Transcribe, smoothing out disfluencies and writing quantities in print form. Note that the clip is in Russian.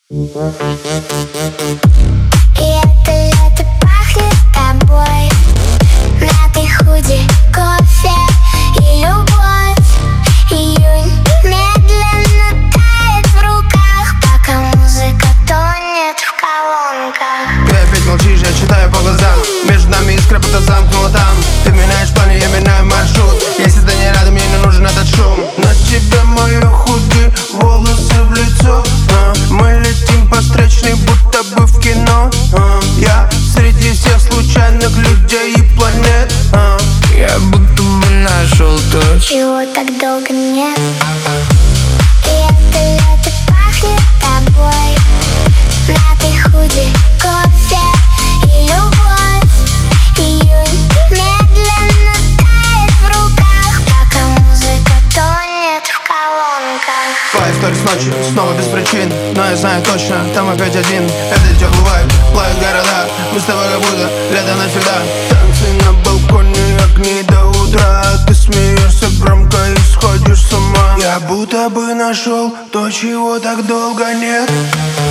И это лето пахнет тобой, мятый худи, кофе и любовь. Июнь медленно тает в руках, пока музыка тонет в колонках. Ты опять молчишь, я читаю по глазам. Между нами искра будто замкнула там. Ты меняешь планы, я меняю маршрут. Если ты не рядом, мне не нужен этот шум. На тебе мои худи, волосы в лицо. Мы летим по встречной, будто бы в кино. Я среди всех случайных людей и планет. Я будто бы нашел то, чего так долго нет. И это лето пахнет тобой, мятый худи, кофе и любовь. Июнь медленно тает в руках, пока музыка тонет в колонках. Твоя история с ночи, снова без причин. Но я знаю точно, там опять один. Это теплый вайб, плавят города. Мы с тобой как будто лето навсегда. Танцы на балконе, огни до утра. Ты смеешься громко и сходишь с ума. Я будто бы нашел то, чего так долго нет.